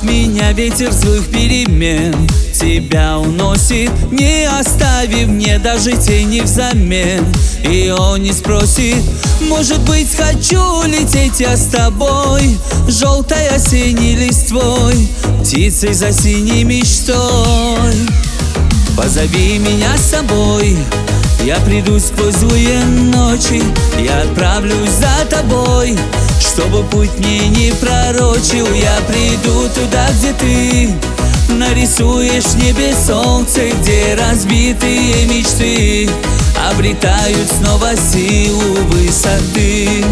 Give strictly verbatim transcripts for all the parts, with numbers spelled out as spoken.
Меня ветер злых перемен тебя уносит, не оставив мне даже тени взамен. И он не спросит, может быть, хочу лететь я с тобой, желтой осенней листвой, птицей за синей мечтой. Позови меня с собой, я приду сквозь злые ночи, я отправлюсь за тобой, чтобы путь мне не пророчил. Я приду туда, где ты нарисуешь в небе солнце, где разбитые мечты обретают снова силу высоты.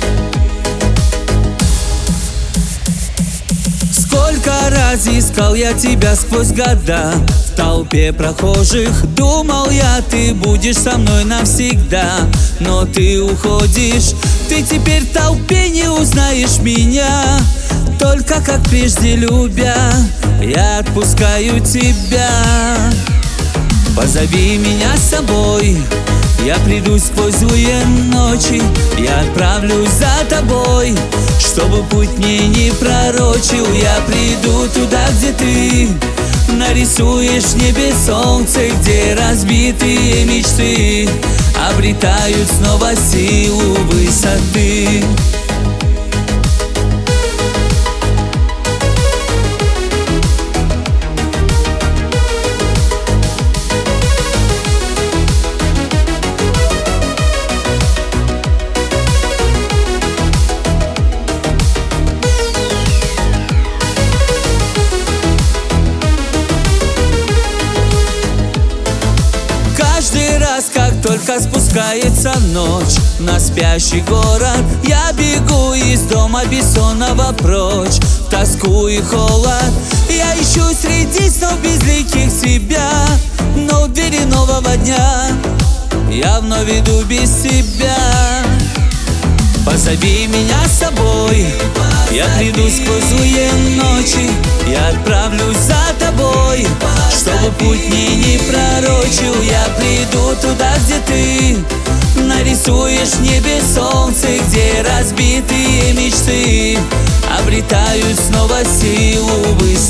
Сколько раз искал я тебя сквозь года, в толпе прохожих думал я, ты будешь со мной навсегда. Но ты уходишь, ты теперь в толпе не узнаешь меня, только как прежде любя, я отпускаю тебя. Позови меня с собой, я приду сквозь злые ночи, я отправлюсь за тобой, чтобы путь мне не пророчил. Я приду туда, где ты нарисуешь в небе солнце, где разбитые мечты обретают снова силу высоты. Каждый раз, как только спускается ночь на спящий город, я бегу из дома бессонного прочь, в тоску и холод. Я ищу среди снов безликих себя, но в двери нового дня я вновь иду без тебя. Позови меня с собой, я приду сквозь злые ночи, я отправлюсь за тобой, чтобы путь мне не пророчил. Я приду туда, где ты нарисуешь в небе солнце, где разбитые мечты обретают снова силу высоты.